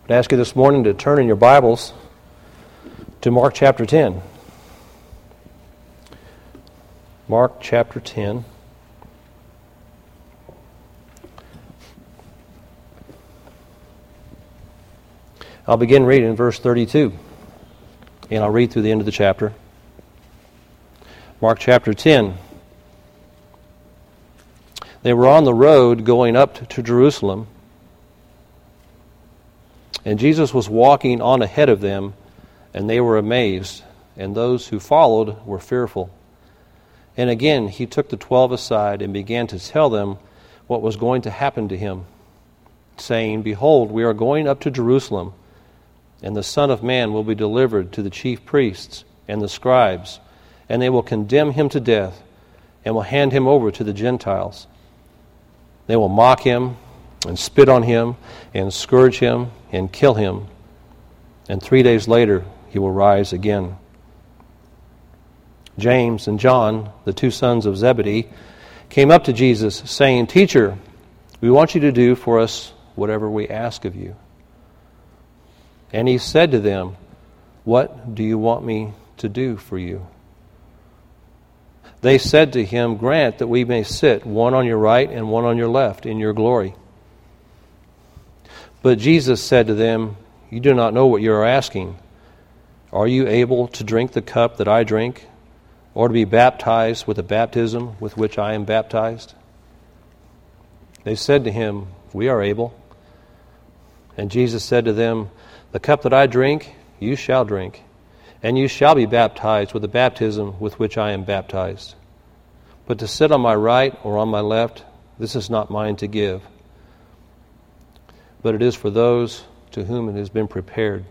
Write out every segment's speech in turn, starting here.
I'd ask you this morning to turn in your Bibles to Mark chapter 10. Mark chapter 10. I'll begin reading in verse 32, and I'll read through the end of the chapter. Mark chapter 10. They were on the road going up to Jerusalem, and Jesus was walking on ahead of them, and they were amazed, and those who followed were fearful. And again he took the 12 aside and began to tell them what was going to happen to him, saying, "Behold, we are going up to Jerusalem, and the Son of Man will be delivered to the chief priests and the scribes, and they will condemn him to death, and will hand him over to the Gentiles. They will mock him, and spit on him, and scourge him, and kill him. And 3 days later he will rise again." James and John, the two sons of Zebedee, came up to Jesus, saying, "Teacher, we want you to do for us whatever we ask of you." And he said to them, "What do you want me to do for you?" They said to him, "Grant that we may sit, one on your right and one on your left, in your glory." But Jesus said to them, "You do not know what you are asking. Are you able to drink the cup that I drink, or to be baptized with the baptism with which I am baptized?" They said to him, "We are able." And Jesus said to them, "The cup that I drink, you shall drink, and you shall be baptized with the baptism with which I am baptized. But to sit on my right or on my left, this is not mine to give, but it is for those to whom it has been prepared."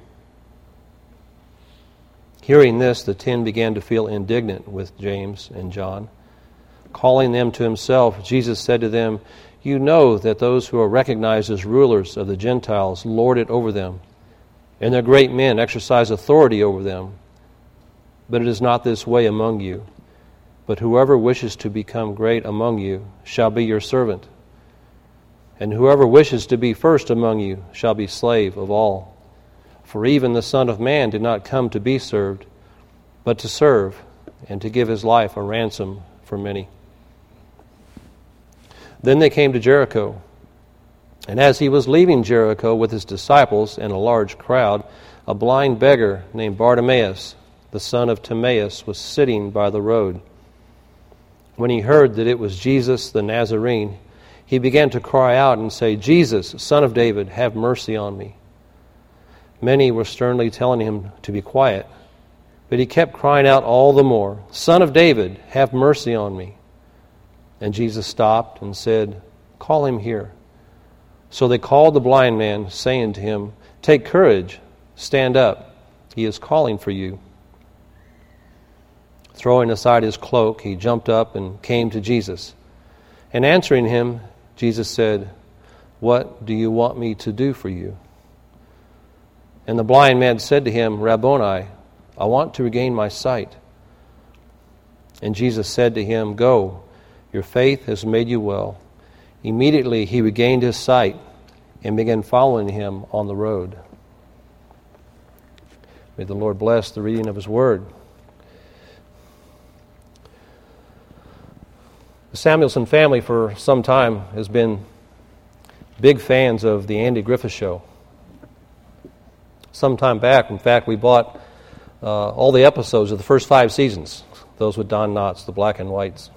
Hearing this, the 10 began to feel indignant with James and John. Calling them to himself, Jesus said to them, "You know that those who are recognized as rulers of the Gentiles lord it over them, and their great men exercise authority over them. But it is not this way among you. But whoever wishes to become great among you shall be your servant. And whoever wishes to be first among you shall be slave of all. For even the Son of Man did not come to be served, but to serve, and to give his life a ransom for many." Then they came to Jericho. And as he was leaving Jericho with his disciples and a large crowd, a blind beggar named Bartimaeus, the son of Timaeus, was sitting by the road. When he heard that it was Jesus the Nazarene, he began to cry out and say, "Jesus, Son of David, have mercy on me." Many were sternly telling him to be quiet, but he kept crying out all the more, "Son of David, have mercy on me." And Jesus stopped and said, "Call him here." So they called the blind man, saying to him, "Take courage, stand up, he is calling for you." Throwing aside his cloak, he jumped up and came to Jesus. And answering him, Jesus said, "What do you want me to do for you?" And the blind man said to him, "Rabboni, I want to regain my sight." And Jesus said to him, "Go, your faith has made you well." Immediately he regained his sight and began following him on the road. May the Lord bless the reading of his word. The Samuelson family for some time has been big fans of the Andy Griffith Show. Some time back, in fact, we bought all the episodes of the first 5 seasons, those with Don Knotts, the black and whites.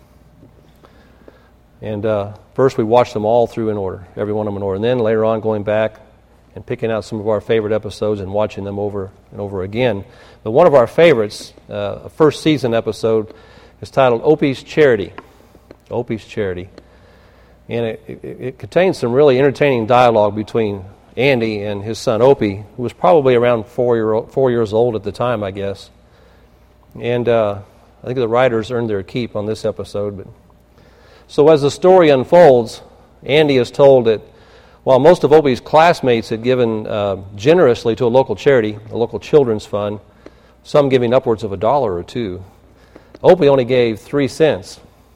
And first we watched them all through in order, every one of them in order. And then later on going back and picking out some of our favorite episodes and watching them over and over again. But one of our favorites, a first season episode, is titled Opie's Charity. Opie's Charity. And it contains some really entertaining dialogue between Andy and his son Opie, who was probably around 4 years old at the time, I guess. And I think the writers earned their keep on this episode. So as the story unfolds, Andy is told that while most of Opie's classmates had given generously to a local charity, a local children's fund, some giving upwards of $1 or $2, Opie only gave 3 cents.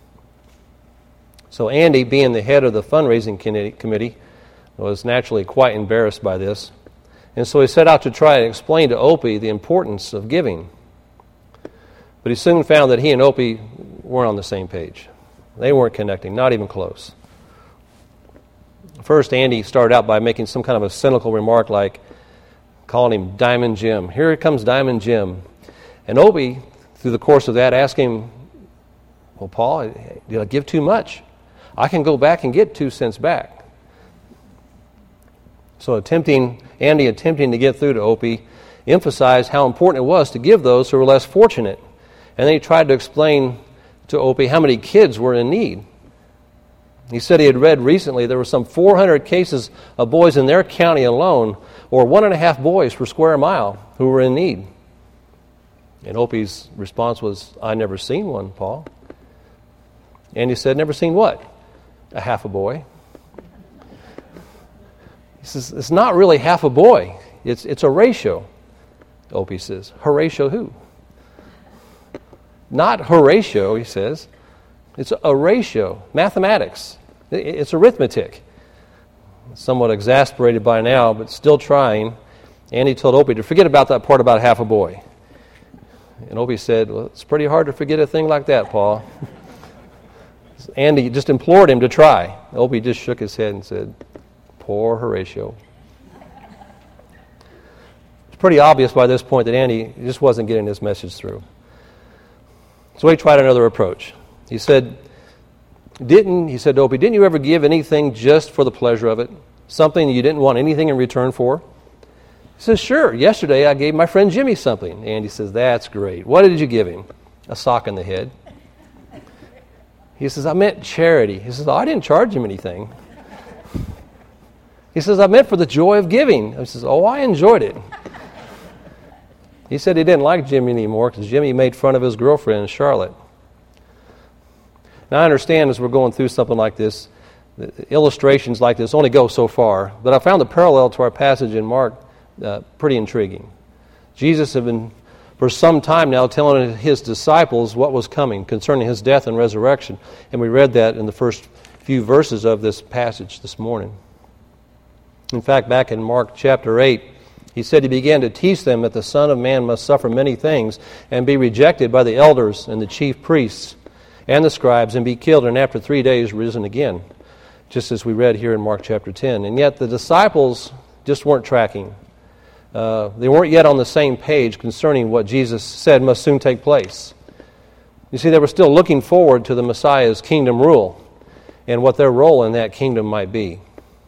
So Andy, being the head of the fundraising committee, was naturally quite embarrassed by this. And so he set out to try and explain to Opie the importance of giving. But he soon found that he and Opie weren't on the same page. They weren't connecting, not even close. First, Andy started out by making some kind of a cynical remark like calling him Diamond Jim. Here comes Diamond Jim. And Opie, through the course of that, asked him, well, Paul, did I give too much? I can go back and get 2 cents back. So Andy attempting to get through to Opie emphasized how important it was to give those who were less fortunate. And then he tried to explain to Opie how many kids were in need. He said he had read recently there were some 400 cases of boys in their county alone, or 1.5 boys per square mile, who were in need. And Opie's response was, I never seen one, Paul. And he said, never seen what? A half a boy. He says, it's not really half a boy. It's a ratio. Opie says, Horatio who? Not Horatio, he says. It's a ratio. Mathematics. It's arithmetic. Somewhat exasperated by now, but still trying. Andy told Opie to forget about that part about half a boy. And Opie said, well, it's pretty hard to forget a thing like that, Paul. Andy just implored him to try. Opie just shook his head and said, poor Horatio. It's pretty obvious by this point that Andy just wasn't getting this message through. So he tried another approach. He said to Opie, didn't you ever give anything just for the pleasure of it? Something you didn't want anything in return for? He says, sure. Yesterday I gave my friend Jimmy something. Andy says, that's great. What did you give him? A sock in the head. He says, I meant charity. He says, I didn't charge him anything. He says, I meant for the joy of giving. He says, I enjoyed it. He said he didn't like Jimmy anymore because Jimmy made fun of his girlfriend, Charlotte. Now, I understand as we're going through something like this, illustrations like this only go so far, but I found the parallel to our passage in Mark pretty intriguing. Jesus had been, for some time now, telling his disciples what was coming concerning his death and resurrection, and we read that in the first few verses of this passage this morning. In fact, back in Mark chapter 8, he said he began to teach them that the Son of Man must suffer many things and be rejected by the elders and the chief priests and the scribes and be killed, and after 3 days risen again, just as we read here in Mark chapter 10. And yet the disciples just weren't tracking. They weren't yet on the same page concerning what Jesus said must soon take place. You see, they were still looking forward to the Messiah's kingdom rule and what their role in that kingdom might be.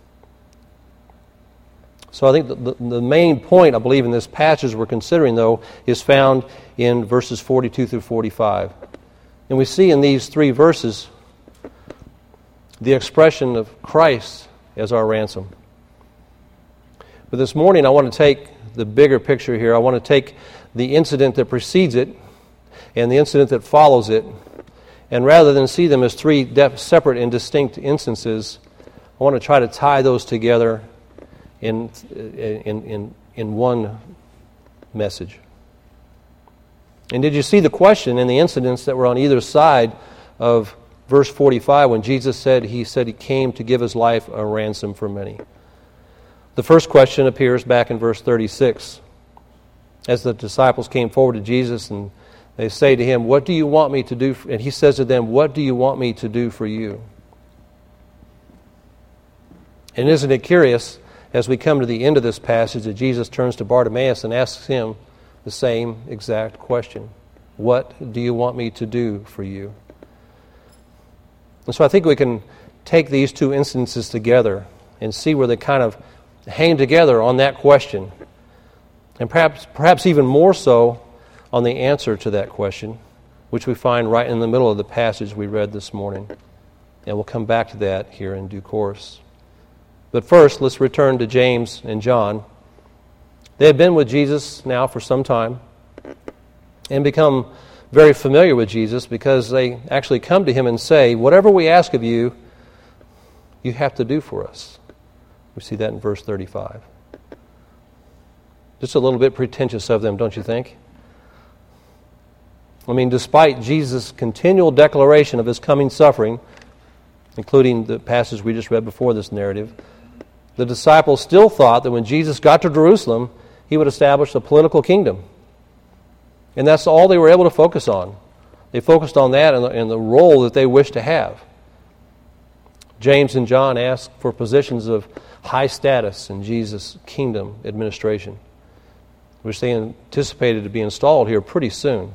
So I think the main point, I believe, in this passage we're considering, though, is found in verses 42 through 45. And we see in these 3 verses the expression of Christ as our ransom. But this morning I want to take the bigger picture here. I want to take the incident that precedes it and the incident that follows it, and rather than see them as 3 separate and distinct instances, I want to try to tie those together in one message. And did you see the question and the incidents that were on either side of verse 45 when Jesus said he came to give his life a ransom for many? The first question appears back in verse 36 as the disciples came forward to Jesus and they say to him, what do you want me to do? And he says to them, what do you want me to do for you? And isn't it curious, as we come to the end of this passage, that Jesus turns to Bartimaeus and asks him the same exact question. What do you want me to do for you? And so I think we can take these 2 instances together and see where they kind of hang together on that question. And perhaps even more so on the answer to that question, which we find right in the middle of the passage we read this morning. And we'll come back to that here in due course. But first, let's return to James and John. They have been with Jesus now for some time and become very familiar with Jesus because they actually come to him and say, whatever we ask of you, you have to do for us. We see that in verse 35. Just a little bit pretentious of them, don't you think? I mean, despite Jesus' continual declaration of his coming suffering, including the passage we just read before this narrative, The disciples still thought that when Jesus got to Jerusalem, he would establish a political kingdom. And that's all they were able to focus on. They focused on that and the role that they wished to have. James and John asked for positions of high status in Jesus' kingdom administration, which they anticipated to be installed here pretty soon.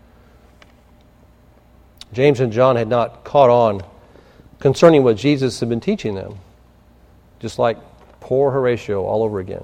James and John had not caught on concerning what Jesus had been teaching them, just like poor Horatio all over again.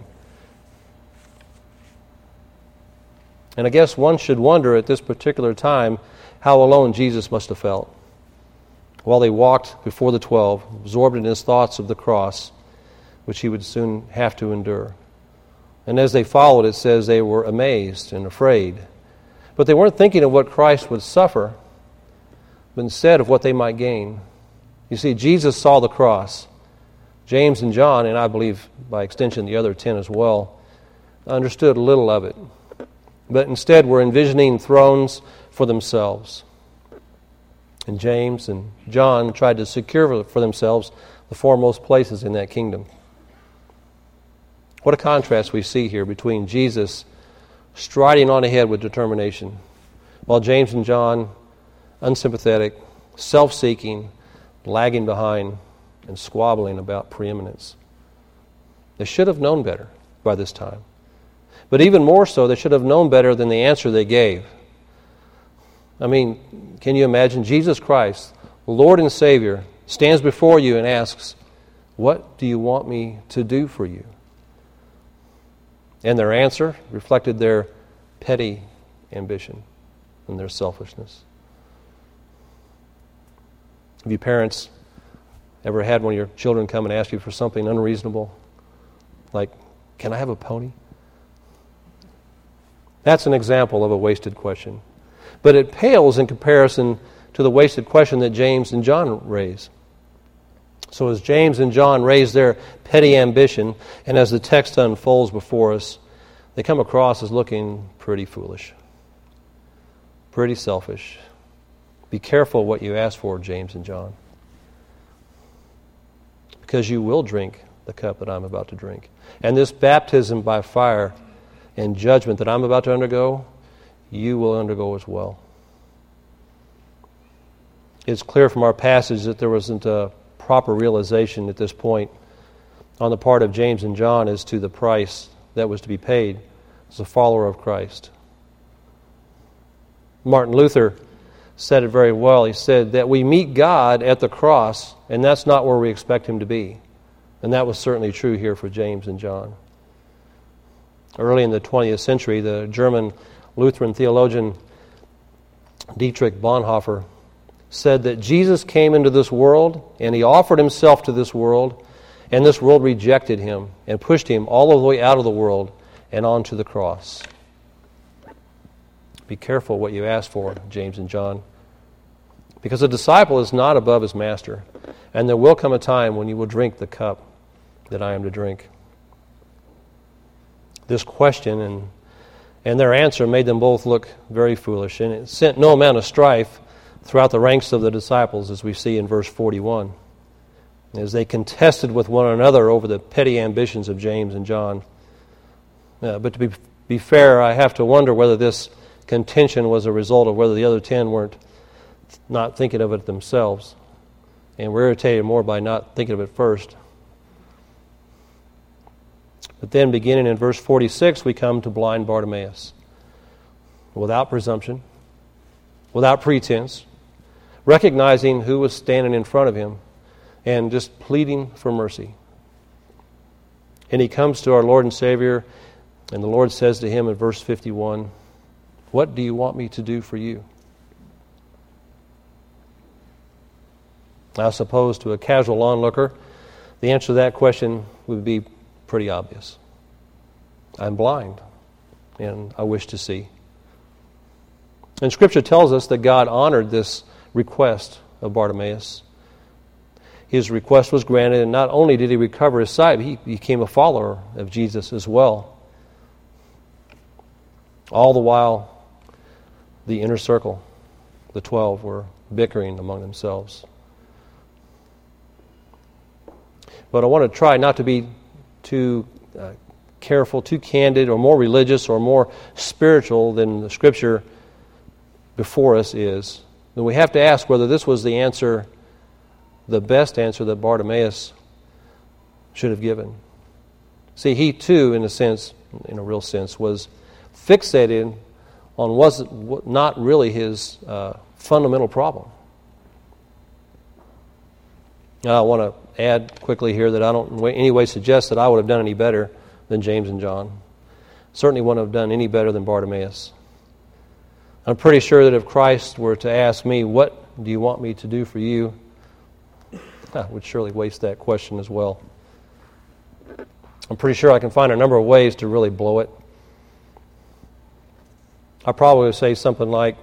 And I guess one should wonder at this particular time how alone Jesus must have felt while he walked before the 12, absorbed in his thoughts of the cross, which he would soon have to endure. And as they followed, it says they were amazed and afraid. But they weren't thinking of what Christ would suffer, but instead of what they might gain. You see, Jesus saw the cross. James and John, and I believe by extension the other 10 as well, understood little of it, but instead were envisioning thrones for themselves. And James and John tried to secure for themselves the foremost places in that kingdom. What a contrast we see here between Jesus striding on ahead with determination, while James and John, unsympathetic, self-seeking, lagging behind, and squabbling about preeminence. They should have known better by this time. But even more so, they should have known better than the answer they gave. I mean, can you imagine Jesus Christ, Lord and Savior, stands before you and asks, "What do you want me to do for you?" And their answer reflected their petty ambition and their selfishness. Have you parents ever had one of your children come and ask you for something unreasonable? Like, "Can I have a pony?" That's an example of a wasted question. But it pales in comparison to the wasted question that James and John raise. So as James and John raise their petty ambition, and as the text unfolds before us, they come across as looking pretty foolish, pretty selfish. Be careful what you ask for, James and John, because you will drink the cup that I'm about to drink. And this baptism by fire and judgment that I'm about to undergo, you will undergo as well. It's clear from our passage that there wasn't a proper realization at this point on the part of James and John as to the price that was to be paid as a follower of Christ. Martin Luther said it very well. He said that we meet God at the cross, and that's not where we expect Him to be. And that was certainly true here for James and John. Early in the 20th century, the German Lutheran theologian Dietrich Bonhoeffer said that Jesus came into this world and He offered Himself to this world, and this world rejected Him and pushed Him all the way out of the world and onto the cross. Be careful what you ask for, James and John, because a disciple is not above his master, and there will come a time when you will drink the cup that I am to drink. This question and their answer made them both look very foolish, and it sent no amount of strife throughout the ranks of the disciples, as we see in verse 41, as they contested with one another over the petty ambitions of James and John. But to be fair, I have to wonder whether this contention was a result of whether the other 10 weren't not thinking of it themselves and were irritated more by not thinking of it first. But then beginning in verse 46, we come to blind Bartimaeus. Without presumption, without pretense, recognizing who was standing in front of him and just pleading for mercy. And he comes to our Lord and Savior, and the Lord says to him in verse 51, "What do you want me to do for you?" I suppose to a casual onlooker, the answer to that question would be pretty obvious. I'm blind, and I wish to see. And Scripture tells us that God honored this request of Bartimaeus. His request was granted, and not only did he recover his sight, he became a follower of Jesus as well. All the while, the inner circle, the 12, were bickering among themselves. But I want to try not to be too careful, too candid, or more religious, or more spiritual than the Scripture before us is, then we have to ask whether this was the answer, the best answer that Bartimaeus should have given. See, he too, in a real sense, was fixated on not really his fundamental problem. Now, I want to add quickly here that I don't in any way suggest that I would have done any better than James and John. Certainly wouldn't have done any better than Bartimaeus. I'm pretty sure that if Christ were to ask me, what do you want me to do for you? I would surely waste that question as well. I'm pretty sure I can find a number of ways to really blow it. I probably would say something like,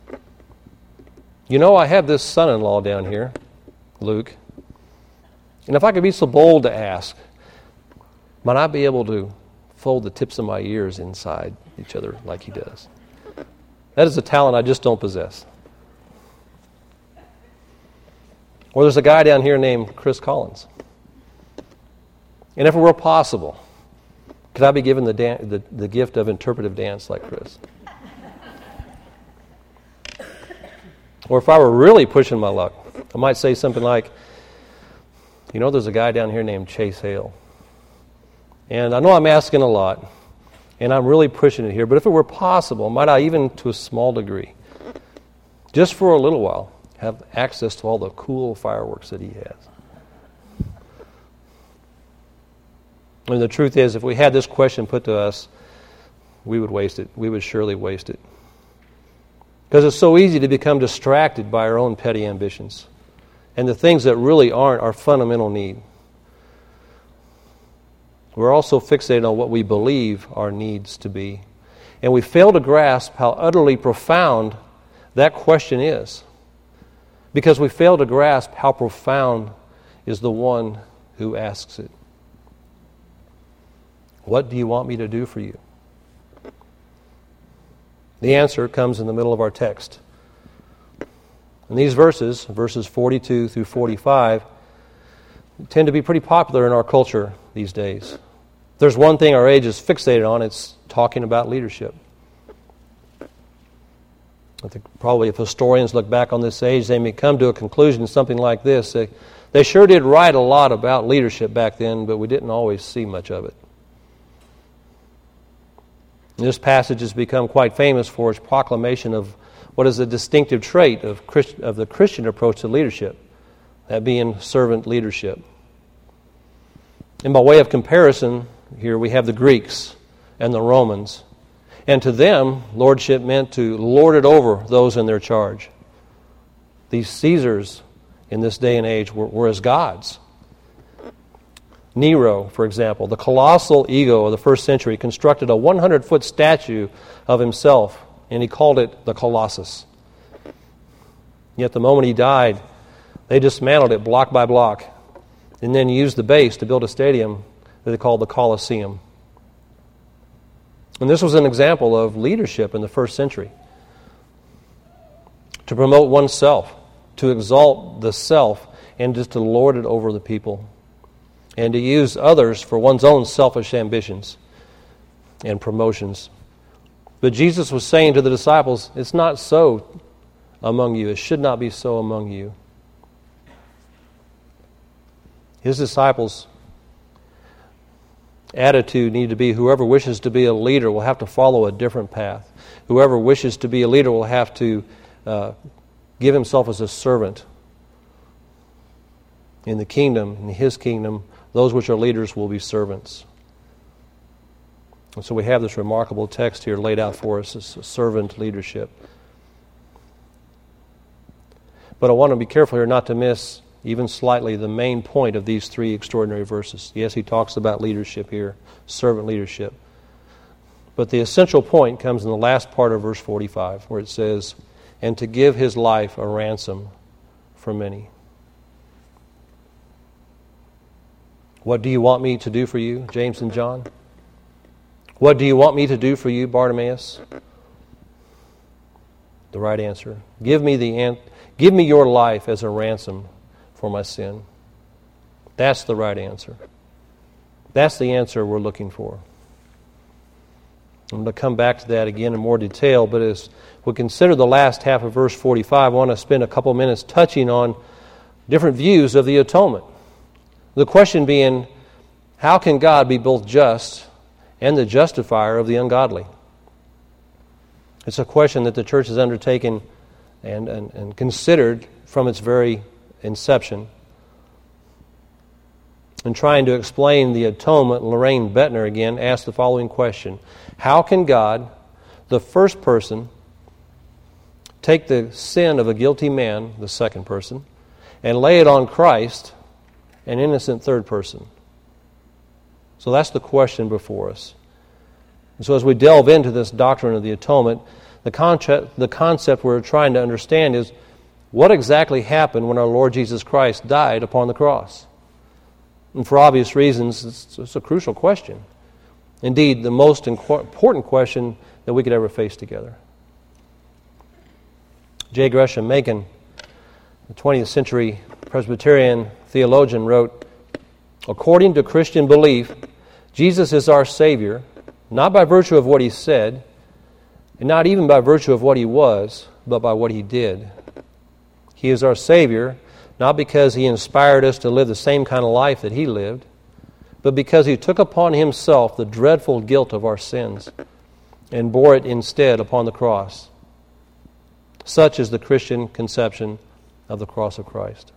I have this son-in-law down here, Luke, and if I could be so bold to ask, might I be able to fold the tips of my ears inside each other like he does? That is a talent I just don't possess. Or there's a guy down here named Chris Collins. And if it were possible, could I be given the gift of interpretive dance like Chris? Or if I were really pushing my luck, I might say something like, there's a guy down here named Chase Hale. And I know I'm asking a lot, and I'm really pushing it here, but if it were possible, might I, even to a small degree, just for a little while, have access to all the cool fireworks that he has? And the truth is, if we had this question put to us, we would waste it. We would surely waste it. Because it's so easy to become distracted by our own petty ambitions and the things that really aren't our fundamental need. We're also fixated on what we believe our needs to be. And we fail to grasp how utterly profound that question is. Because we fail to grasp how profound is the one who asks it. What do you want me to do for you? The answer comes in the middle of our text. And these verses 42 through 45, tend to be pretty popular in our culture these days. If there's one thing our age is fixated on, it's talking about leadership. I think probably if historians look back on this age, they may come to a conclusion something like this. They sure did write a lot about leadership back then, but we didn't always see much of it. This passage has become quite famous for its proclamation of what is a distinctive trait of the Christian approach to leadership, that being servant leadership. And by way of comparison, here we have the Greeks and the Romans. And to them, lordship meant to lord it over those in their charge. These Caesars in this day and age were as gods. Nero, for example, the colossal ego of the first century, constructed a 100-foot statue of himself, and he called it the Colossus. Yet the moment he died, they dismantled it block by block, and then used the base to build a stadium that they called the Colosseum. And this was an example of leadership in the first century. To promote oneself, to exalt the self, and just to lord it over the people, and to use others for one's own selfish ambitions and promotions. But Jesus was saying to the disciples, it's not so among you. It should not be so among you. His disciples' attitude needed to be, whoever wishes to be a leader will have to follow a different path. Whoever wishes to be a leader will have to give himself as a servant. In the kingdom, in his kingdom, those which are leaders will be servants. And so we have this remarkable text here laid out for us as servant leadership. But I want to be careful here not to miss even slightly the main point of these three extraordinary verses. Yes, he talks about leadership here, servant leadership. But the essential point comes in the last part of verse 45, where it says, and to give his life a ransom for many. What do you want me to do for you, James and John? What do you want me to do for you, Bartimaeus? The right answer. Give me your life as a ransom for my sin. That's the right answer. That's the answer we're looking for. I'm going to come back to that again in more detail, but as we consider the last half of verse 45, I want to spend a couple minutes touching on different views of the atonement. The question being, how can God be both just and the justifier of the ungodly? It's a question that the church has undertaken and considered from its very inception. In trying to explain the atonement, Lorraine Bettner again asked the following question: how can God, the first person, take the sin of a guilty man, the second person, and lay it on Christ, an innocent third person? So that's the question before us. And so as we delve into this doctrine of the atonement, the concept we're trying to understand is what exactly happened when our Lord Jesus Christ died upon the cross. And for obvious reasons, it's a crucial question. Indeed, the most important question that we could ever face together. J. Gresham Machen, the 20th century Presbyterian theologian, wrote, "According to Christian belief, Jesus is our Savior, not by virtue of what He said, and not even by virtue of what He was, but by what He did. He is our Savior, not because He inspired us to live the same kind of life that He lived, but because He took upon Himself the dreadful guilt of our sins and bore it instead upon the cross. Such is the Christian conception of the cross of Christ."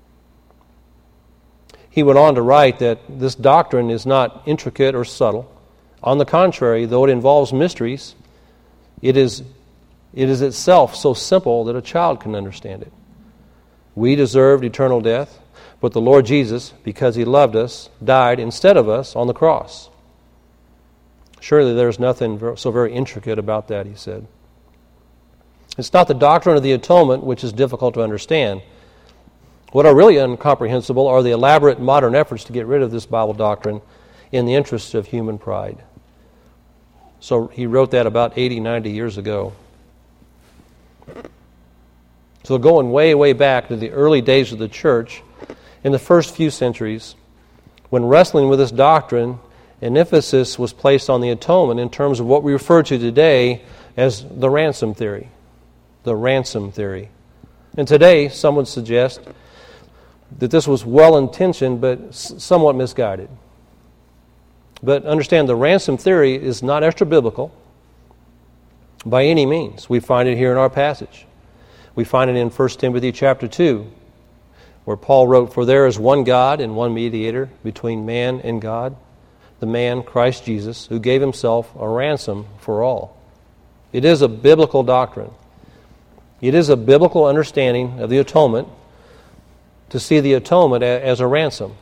He went on to write that this doctrine is not intricate or subtle. On the contrary, though it involves mysteries, it is itself so simple that a child can understand it. We deserved eternal death, but the Lord Jesus, because He loved us, died instead of us on the cross. Surely there's nothing so very intricate about that, he said. It's not the doctrine of the atonement which is difficult to understand. What are really incomprehensible are the elaborate modern efforts to get rid of this Bible doctrine in the interests of human pride. So he wrote that about 80, 90 years ago. So going way, way back to the early days of the church, in the first few centuries, when wrestling with this doctrine, an emphasis was placed on the atonement in terms of what we refer to today as the ransom theory. The ransom theory. And today, some would suggest that this was well-intentioned but somewhat misguided. But understand, the ransom theory is not extra-biblical by any means. We find it here in our passage. We find it in 1 Timothy chapter 2, where Paul wrote, "For there is one God and one mediator between man and God, the man Christ Jesus, who gave Himself a ransom for all." It is a biblical doctrine. It is a biblical understanding of the atonement to see the atonement as a ransom.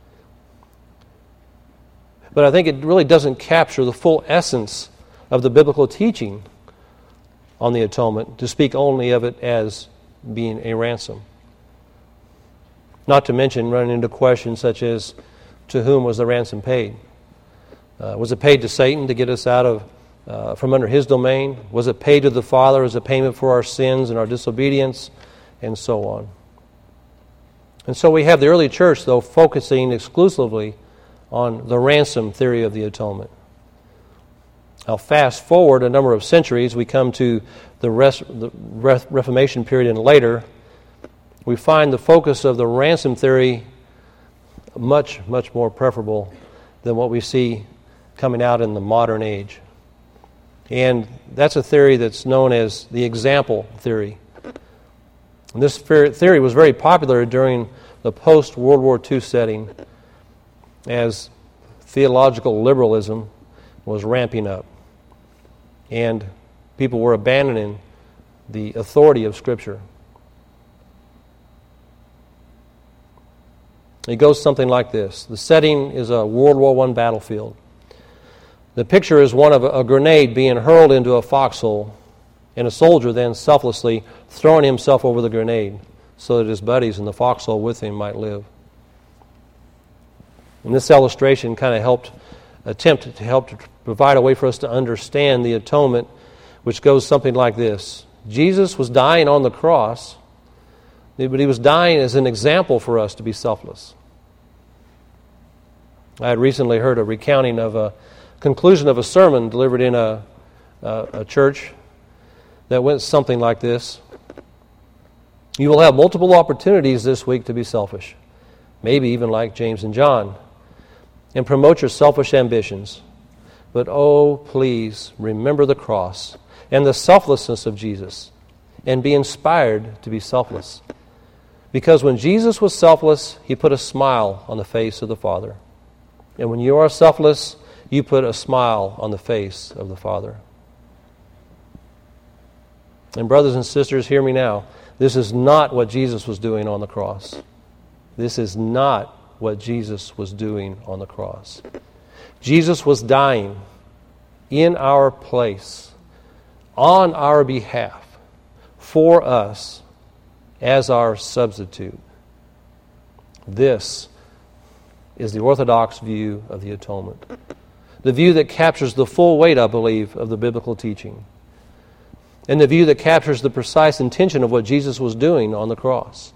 But I think it really doesn't capture the full essence of the biblical teaching on the atonement to speak only of it as being a ransom. Not to mention running into questions such as, to whom was the ransom paid? Was it paid to Satan to get us out of from under his domain? Was it paid to the Father as a payment for our sins and our disobedience? And so on. And so we have the early church, though, focusing exclusively on the ransom theory of the atonement. Now, fast forward a number of centuries, we come to the Reformation period and later. We find the focus of the ransom theory much, much more preferable than what we see coming out in the modern age. And that's a theory that's known as the example theory. And this theory was very popular during the post-World War II setting as theological liberalism was ramping up. And people were abandoning the authority of Scripture. It goes something like this. The setting is a World War I battlefield. The picture is one of a grenade being hurled into a foxhole, and a soldier then selflessly throwing himself over the grenade so that his buddies in the foxhole with him might live. And this illustration kind of attempted to provide a way for us to understand the atonement, which goes something like this. Jesus was dying on the cross, but He was dying as an example for us to be selfless. I had recently heard a recounting of a conclusion of a sermon delivered in a church that went something like this. You will have multiple opportunities this week to be selfish, maybe even like James and John, and promote your selfish ambitions. But oh, please remember the cross and the selflessness of Jesus and be inspired to be selfless. Because when Jesus was selfless, He put a smile on the face of the Father. And when you are selfless, you put a smile on the face of the Father. And brothers and sisters, hear me now. This is not what Jesus was doing on the cross. This is not what Jesus was doing on the cross. Jesus was dying in our place, on our behalf, for us, as our substitute. This is the Orthodox view of the atonement. The view that captures the full weight, I believe, of the biblical teaching. And the view that captures the precise intention of what Jesus was doing on the cross.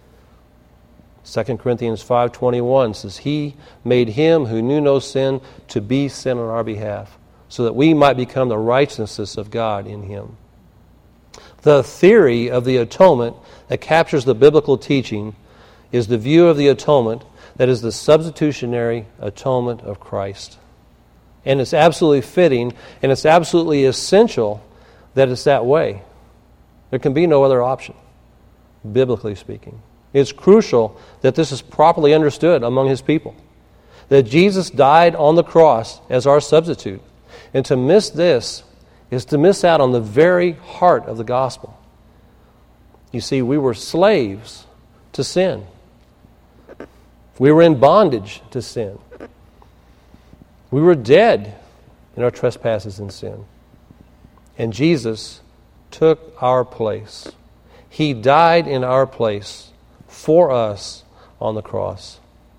2 Corinthians 5:21 says, He made Him who knew no sin to be sin on our behalf, so that we might become the righteousness of God in Him. The theory of the atonement that captures the biblical teaching is the view of the atonement that is the substitutionary atonement of Christ. And it's absolutely fitting, and it's absolutely essential that it's that way. There can be no other option, biblically speaking. It's crucial that this is properly understood among His people. That Jesus died on the cross as our substitute. And to miss this is to miss out on the very heart of the gospel. You see, we were slaves to sin. We were in bondage to sin. We were dead in our trespasses and sin. And Jesus took our place. He died in our place for us on the cross.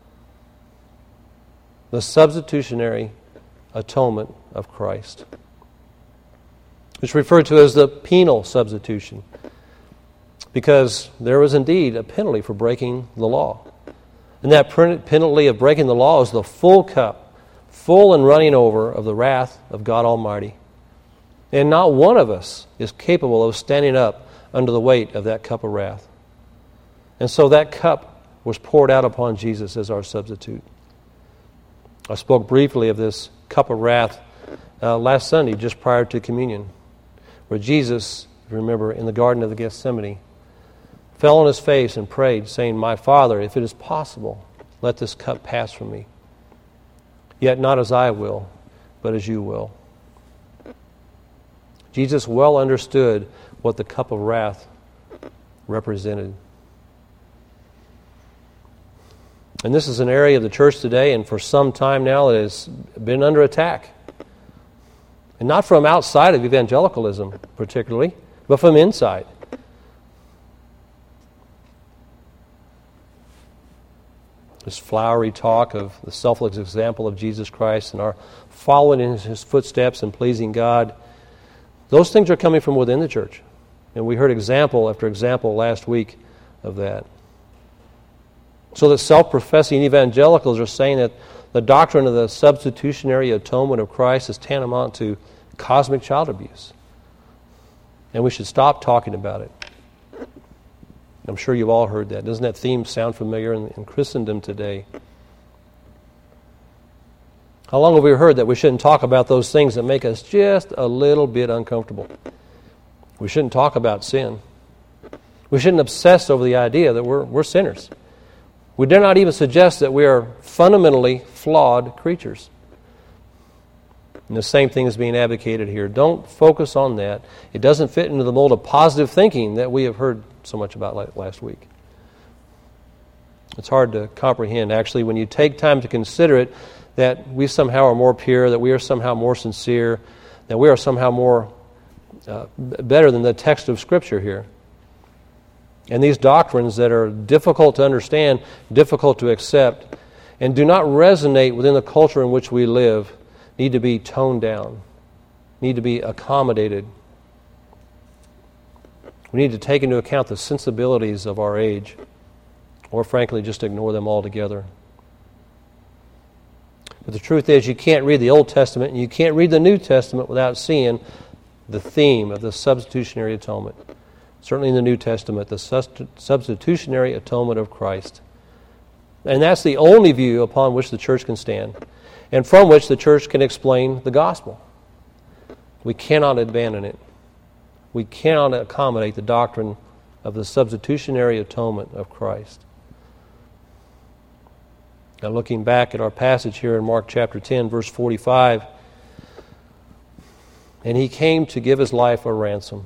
The substitutionary atonement of Christ. It's referred to as the penal substitution, because there was indeed a penalty for breaking the law. And that penalty of breaking the law is the full cup, full and running over of the wrath of God Almighty. And not one of us is capable of standing up under the weight of that cup of wrath. And so that cup was poured out upon Jesus as our substitute. I spoke briefly of this cup of wrath last Sunday, just prior to communion, where Jesus, remember, in the Garden of Gethsemane, fell on His face and prayed, saying, My Father, if it is possible, let this cup pass from me. Yet not as I will, but as You will. Jesus well understood what the cup of wrath represented. And this is an area of the church today, and for some time now, it has been under attack. And not from outside of evangelicalism particularly, but from inside. This flowery talk of the selfless example of Jesus Christ and our following in His footsteps and pleasing God, those things are coming from within the church. And we heard example after example last week of that. So that self-professing evangelicals are saying that the doctrine of the substitutionary atonement of Christ is tantamount to cosmic child abuse. And we should stop talking about it. I'm sure you've all heard that. Doesn't that theme sound familiar in Christendom today? How long have we heard that we shouldn't talk about those things that make us just a little bit uncomfortable? We shouldn't talk about sin. We shouldn't obsess over the idea that we're sinners. We dare not even suggest that we are fundamentally flawed creatures. And the same thing is being advocated here. Don't focus on that. It doesn't fit into the mold of positive thinking that we have heard so much about last week. It's hard to comprehend, actually, when you take time to consider it, that we somehow are more pure, that we are somehow more sincere, that we are somehow more better than the text of Scripture here. And these doctrines that are difficult to understand, difficult to accept, and do not resonate within the culture in which we live, need to be toned down, need to be accommodated. We need to take into account the sensibilities of our age, or frankly, just ignore them altogether. But the truth is, you can't read the Old Testament and you can't read the New Testament without seeing the theme of the substitutionary atonement. Certainly in the New Testament, the substitutionary atonement of Christ. And that's the only view upon which the church can stand, and from which the church can explain the gospel. We cannot abandon it. We cannot accommodate the doctrine of the substitutionary atonement of Christ. Now, looking back at our passage here in Mark chapter 10, verse 45, and he came to give his life a ransom.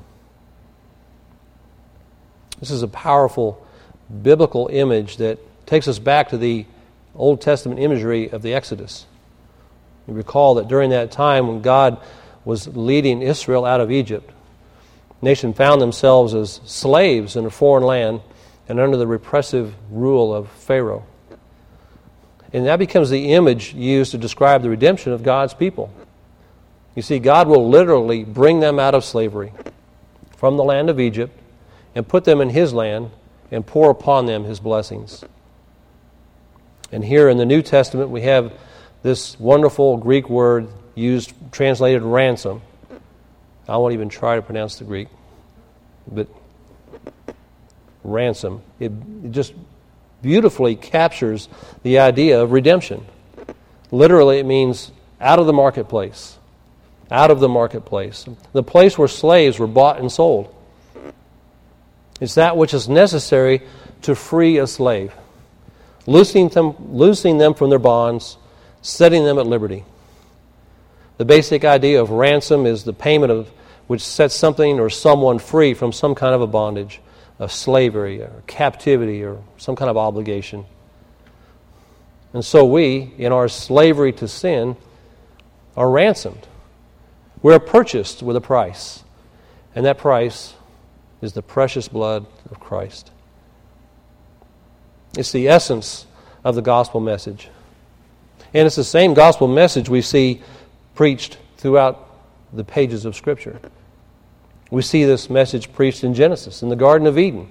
This is a powerful biblical image that takes us back to the Old Testament imagery of the Exodus. You recall that during that time when God was leading Israel out of Egypt, the nation found themselves as slaves in a foreign land and under the repressive rule of Pharaoh. And that becomes the image used to describe the redemption of God's people. You see, God will literally bring them out of slavery from the land of Egypt and put them in His land and pour upon them His blessings. And here in the New Testament we have this wonderful Greek word used, translated ransom. I won't even try to pronounce the Greek, but ransom. It just beautifully captures the idea of redemption. Literally, it means out of the marketplace. Out of the marketplace. The place where slaves were bought and sold. It's that which is necessary to free a slave. Loosing them from their bonds, setting them at liberty. The basic idea of ransom is the payment of which sets something or someone free from some kind of a bondage, of slavery or captivity or some kind of obligation. And so we, in our slavery to sin, are ransomed. We're purchased with a price. And that price is the precious blood of Christ. It's the essence of the gospel message. And it's the same gospel message we see preached throughout the pages of Scripture. We see this message preached in Genesis, in the Garden of Eden.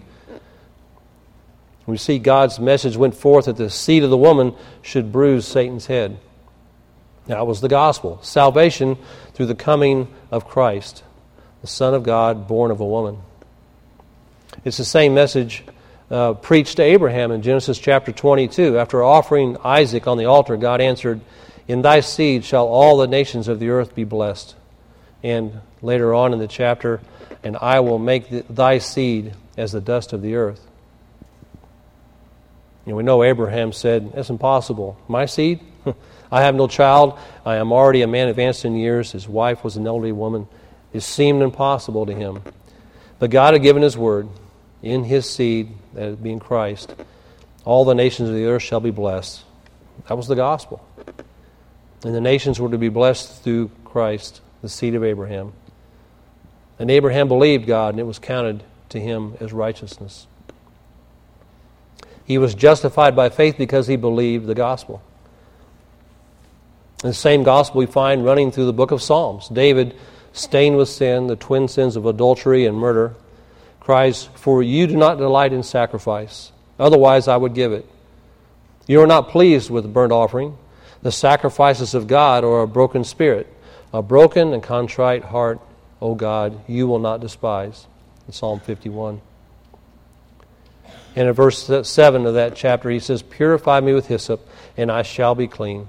We see God's message went forth that the seed of the woman should bruise Satan's head. That was the gospel. Salvation through the coming of Christ, the Son of God, born of a woman. It's the same message preached to Abraham in Genesis chapter 22. After offering Isaac on the altar, God answered, "In thy seed shall all the nations of the earth be blessed." And later on in the chapter, "And I will make thy seed as the dust of the earth." And we know Abraham said, "That's impossible. My seed? I have no child. I am already a man advanced in years. His wife was an elderly woman." It seemed impossible to him. But God had given His word. In His seed, that being Christ, all the nations of the earth shall be blessed. That was the gospel. And the nations were to be blessed through Christ, the seed of Abraham. And Abraham believed God, and it was counted to him as righteousness. He was justified by faith because he believed the gospel. And the same gospel we find running through the book of Psalms. David, stained with sin, the twin sins of adultery and murder, cries, "For you do not delight in sacrifice, otherwise I would give it. You are not pleased with the burnt offering. The sacrifices of God are a broken spirit, a broken and contrite heart, O God, you will not despise." In Psalm 51. And in verse 7 of that chapter he says, "Purify me with hyssop, and I shall be clean.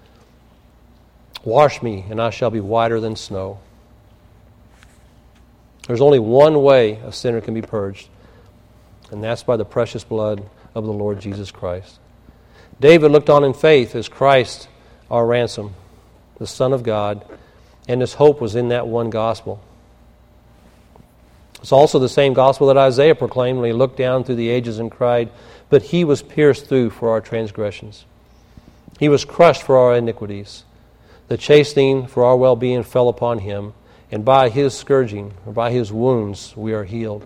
Wash me, and I shall be whiter than snow." There's only one way a sinner can be purged, and that's by the precious blood of the Lord Jesus Christ. David looked on in faith as Christ, our ransom, the Son of God, and his hope was in that one gospel. It's also the same gospel that Isaiah proclaimed when he looked down through the ages and cried, "But He was pierced through for our transgressions. He was crushed for our iniquities. The chastening for our well-being fell upon Him, and by His scourging, or by His wounds, we are healed."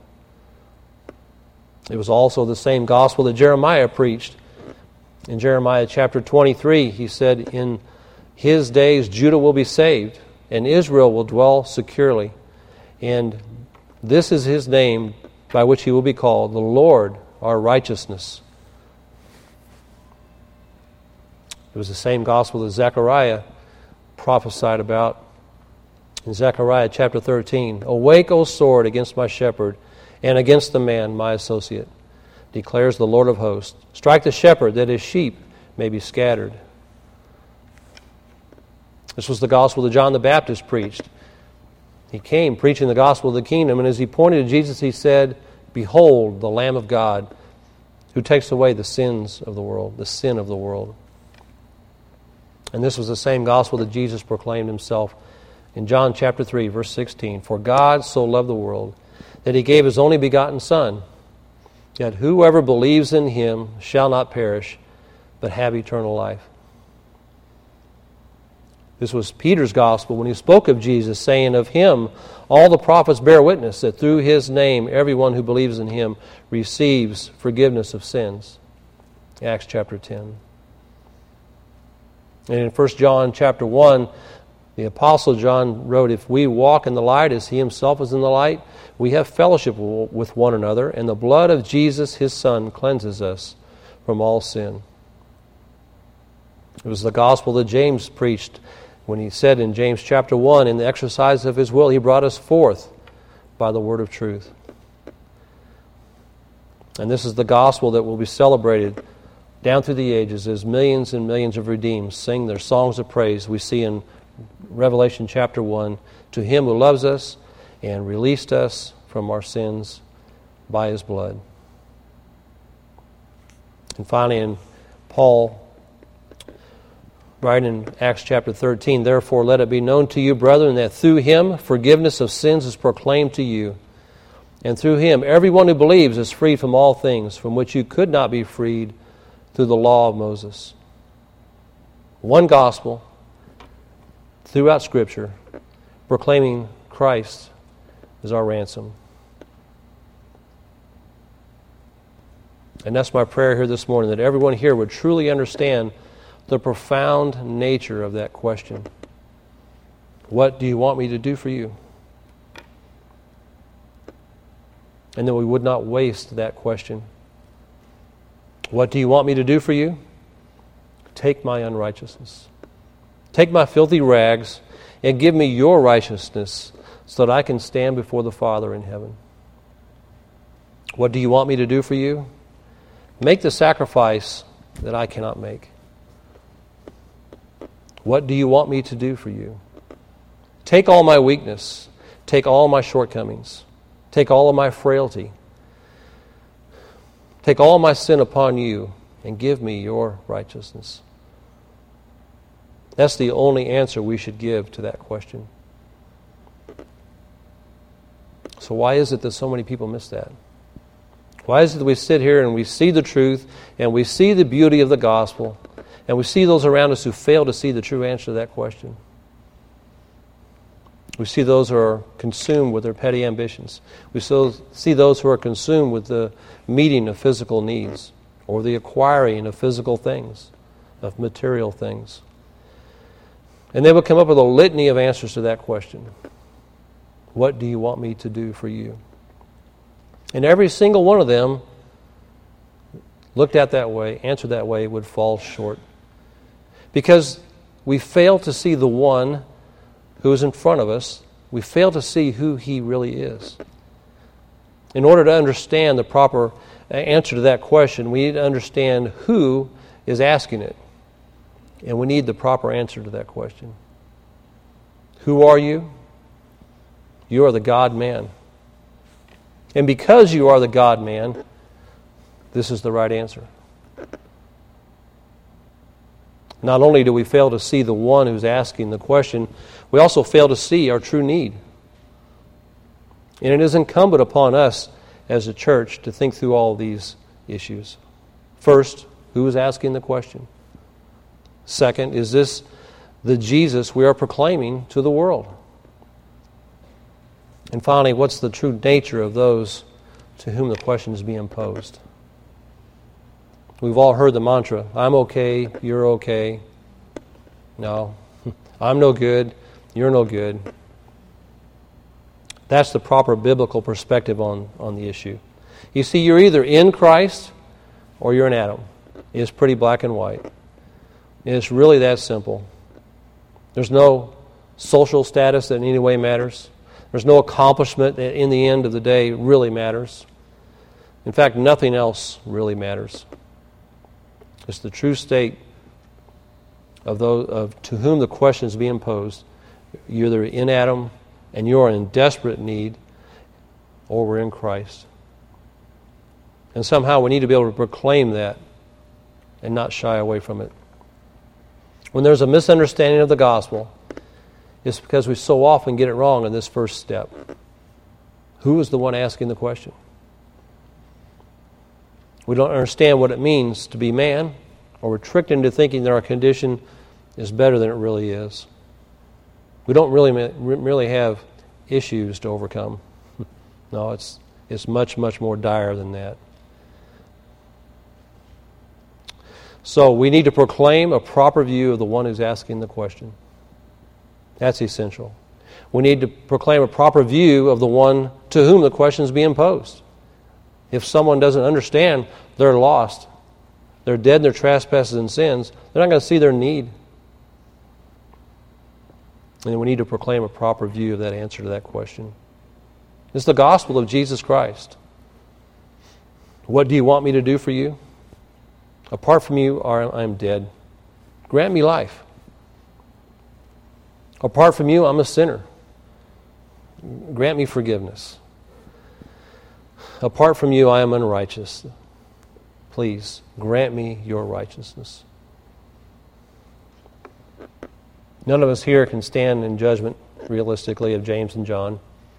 It was also the same gospel that Jeremiah preached. In Jeremiah chapter 23, he said, "In His days Judah will be saved, and Israel will dwell securely. And this is His name by which He will be called, the Lord our righteousness." It was the same gospel that Zechariah prophesied about in Zechariah chapter 13. Awake, O sword, against my shepherd, and against the man, my associate, declares the Lord of hosts. Strike the shepherd, that his sheep may be scattered. This was the gospel that John the Baptist preached. He came preaching the gospel of the kingdom, and as he pointed to Jesus, he said, Behold, the Lamb of God, who takes away the sins of the world, the sin of the world. And this was the same gospel that Jesus proclaimed himself in John chapter 3, verse 16. For God so loved the world that he gave his only begotten Son, that whoever believes in him shall not perish, but have eternal life. This was Peter's gospel when he spoke of Jesus, saying, Of him all the prophets bear witness that through his name everyone who believes in him receives forgiveness of sins. Acts chapter 10. And in 1 John chapter 1, the Apostle John wrote, If we walk in the light as he himself is in the light, we have fellowship with one another, and the blood of Jesus, his Son, cleanses us from all sin. It was the gospel that James preached when he said in James chapter 1, in the exercise of his will, he brought us forth by the word of truth. And this is the gospel that will be celebrated down through the ages as millions and millions of redeemed sing their songs of praise. We see in Revelation chapter 1, to him who loves us and released us from our sins by his blood. And finally, in Paul, right in Acts chapter 13, Therefore let it be known to you, brethren, that through him forgiveness of sins is proclaimed to you. And through him everyone who believes is freed from all things from which you could not be freed through the law of Moses. One gospel throughout Scripture proclaiming Christ as our ransom. And that's my prayer here this morning, that everyone here would truly understand the profound nature of that question. What do you want me to do for you? And that we would not waste that question. What do you want me to do for you? Take my unrighteousness. Take my filthy rags and give me your righteousness so that I can stand before the Father in heaven. What do you want me to do for you? Make the sacrifice that I cannot make. What do you want me to do for you? Take all my weakness. Take all my shortcomings. Take all of my frailty. Take all my sin upon you and give me your righteousness. That's the only answer we should give to that question. So why is it that so many people miss that? Why is it that we sit here and we see the truth and we see the beauty of the gospel and we see those around us who fail to see the true answer to that question? We see those who are consumed with their petty ambitions. We see those who are consumed with the meeting of physical needs or the acquiring of physical things, of material things. And they will come up with a litany of answers to that question. What do you want me to do for you? And every single one of them, looked at that way, answered that way, would fall short. Because we fail to see the one who is in front of us. We fail to see who he really is. In order to understand the proper answer to that question, we need to understand who is asking it. And we need the proper answer to that question. Who are you? You are the God-man. And because you are the God-man, this is the right answer. Not only do we fail to see the one who's asking the question, we also fail to see our true need. And it is incumbent upon us as a church to think through all of these issues. First, who is asking the question? Second, is this the Jesus we are proclaiming to the world? And finally, what's the true nature of those to whom the question is being posed? We've all heard the mantra, I'm okay, you're okay. No, I'm no good, you're no good. That's the proper biblical perspective on the issue. You see, you're either in Christ or you're in Adam. It's pretty black and white. And it's really that simple. There's no social status that in any way matters. There's no accomplishment that in the end of the day really matters. In fact, nothing else really matters. It's the true state of those to whom the question is being posed. You're either in Adam and you're in desperate need, or we're in Christ. And somehow we need to be able to proclaim that and not shy away from it. When there's a misunderstanding of the gospel, it's because we so often get it wrong in this first step. Who is the one asking the question? We don't understand what it means to be man, or we're tricked into thinking that our condition is better than it really is. We don't really have issues to overcome. No, it's much, much more dire than that. So we need to proclaim a proper view of the one who's asking the question. That's essential. We need to proclaim a proper view of the one to whom the question is being posed. If someone doesn't understand, they're lost. They're dead in their trespasses and sins. They're not going to see their need. And we need to proclaim a proper view of that answer to that question. It's the gospel of Jesus Christ. What do you want me to do for you? Apart from you, I am dead. Grant me life. Apart from you, I'm a sinner. Grant me forgiveness. Apart from you, I am unrighteous. Please, grant me your righteousness. None of us here can stand in judgment, realistically, of James and John.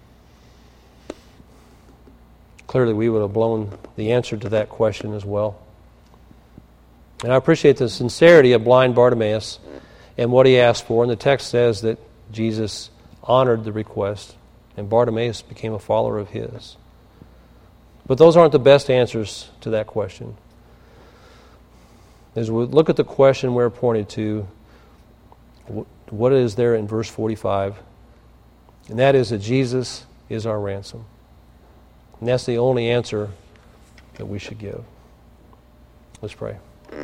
Clearly, we would have blown the answer to that question as well. And I appreciate the sincerity of blind Bartimaeus and what he asked for. And the text says that Jesus honored the request, and Bartimaeus became a follower of his. But those aren't the best answers to that question. As we look at the question we're pointed to, what is there in verse 45? And that is that Jesus is our ransom. And that's the only answer that we should give. Let's pray.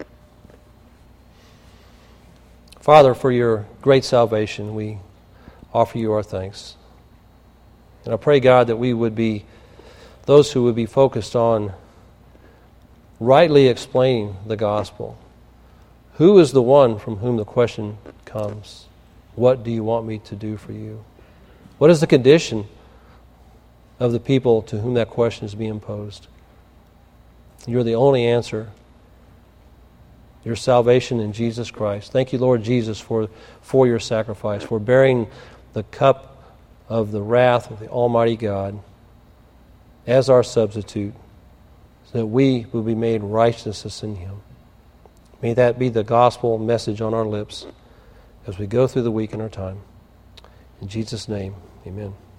Father, for your great salvation, we offer you our thanks. And I pray, God, that we would be those who would be focused on rightly explaining the gospel. Who is the one from whom the question comes? What do you want me to do for you? What is the condition of the people to whom that question is being posed? You're the only answer. Your salvation in Jesus Christ. Thank you, Lord Jesus, for your sacrifice, for bearing the cup of the wrath of the Almighty God as our substitute, so that we will be made righteousness in Him. May that be the gospel message on our lips as we go through the week in our time. In Jesus' name, amen.